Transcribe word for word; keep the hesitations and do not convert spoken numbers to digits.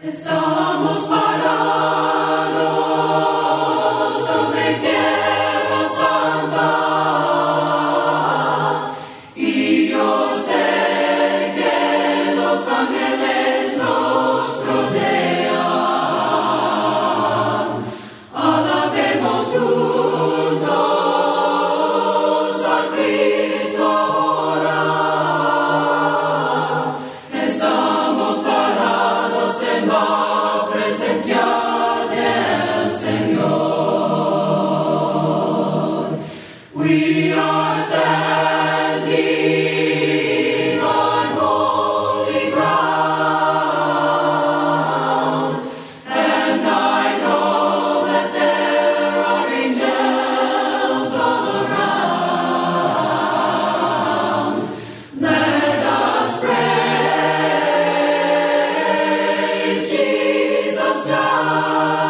Estamos parados sobre tierra santa y yo sé que los ángeles nos rodean. Alabemos juntos a Cristo ahora. Estamos parados en la presencia del Señor. We are standing on holy ground, and I know that there are angels all around. Let us praise Jesus now.